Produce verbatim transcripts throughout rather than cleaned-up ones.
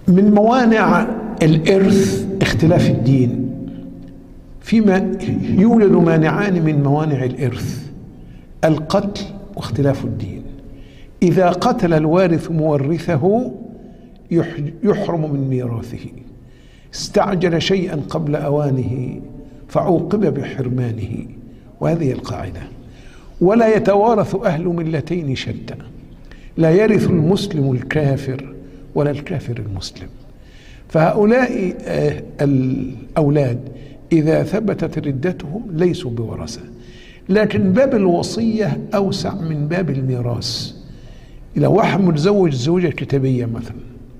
من موانع الإرث اختلاف الدين. فيما يوجد مانعان من موانع الإرث: القتل واختلاف الدين. إذا قتل الوارث مورثه يحرم من ميراثه، استعجل شيئا قبل أوانه فعوقب بحرمانه، وهذه القاعدة. ولا يتوارث أهل ملتين شتى، لا يرث المسلم الكافر ولا الكافر المسلم. فهؤلاء الأولاد إذا ثبتت ردتهم ليسوا بورثة، لكن باب الوصية أوسع من باب الميراث. إذا واحد متزوج زوجة كتابية مثلا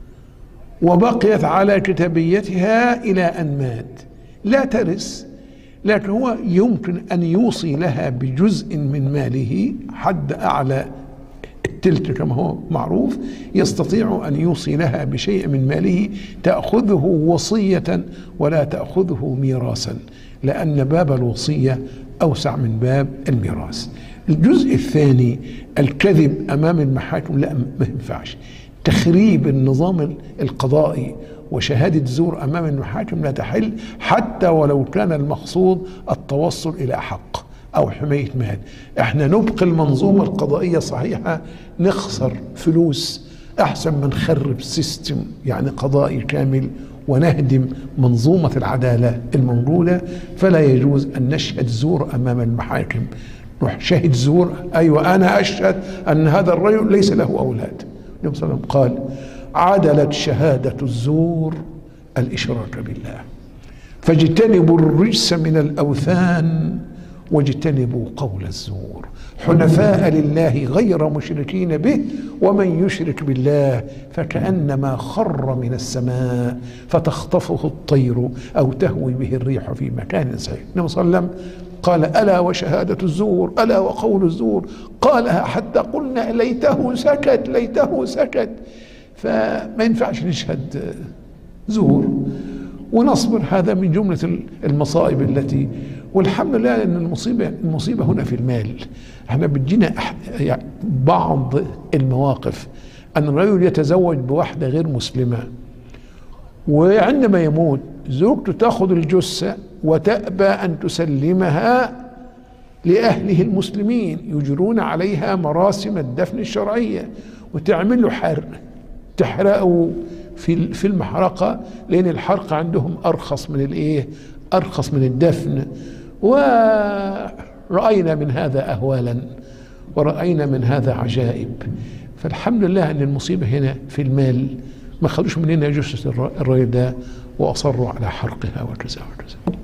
وبقيت على كتابيتها إلى أن مات، لا ترث، لكن هو يمكن أن يوصي لها بجزء من ماله، حد أعلى التلت كما هو معروف، يستطيع أن يوصي لها بشيء من ماله تأخذه وصية ولا تأخذه ميراثا، لأن باب الوصية أوسع من باب الميراث. الجزء الثاني الكذب أمام المحاكم، لا ما ينفعش. تخريب النظام القضائي وشهادة زور أمام المحاكم لا تحل، حتى ولو كان المقصود التوصل إلى حق أو حماية مال. احنا نبقي المنظومة القضائية صحيحة، نخسر فلوس أحسن من نخرب سيستم يعني قضائي كامل ونهدم منظومة العدالة الموجودة. فلا يجوز أن نشهد زور أمام المحاكم. نروح شهد زور، أيوة أنا أشهد أن هذا الرجل ليس له أولاد. النبي صلى الله عليه وسلم قال: عدلت شهادة الزور الإشراك بالله، فاجتنبوا الرجس من الأوثان واجتنبوا قول الزور، حنفاء لله غير مشركين به، ومن يشرك بالله فكأنما خر من السماء فتخطفه الطير أو تهوي به الريح في مكان سعيد. النبي صلى الله عليه وسلم قال: ألا وشهادة الزور، ألا وقول الزور، قالها حتى قلنا ليته سكت، ليته سكت. فما ينفعش نشهد زور ونصبر. هذا من جملة المصائب التي، والحمد لله أن المصيبة المصيبة هنا في المال. احنا بتجينا يعني بعض المواقف أن الرجل يتزوج بواحدة غير مسلمة، وعندما يموت زوجته تأخذ الجثة وتأبى أن تسلمها لأهله المسلمين، يجرون عليها مراسم الدفن الشرعية وتعمل له حرق، تحرقه في في المحرقة، لأن الحرق عندهم أرخص من الإيه؟ أرخص من الدفن. ورأينا من هذا أهوالا ورأينا من هذا عجائب. فالحمد لله أن المصيبة هنا في المال، ما خدوش مننا جثة الرجل ده وأصروا على حرقها وكذا وكذا.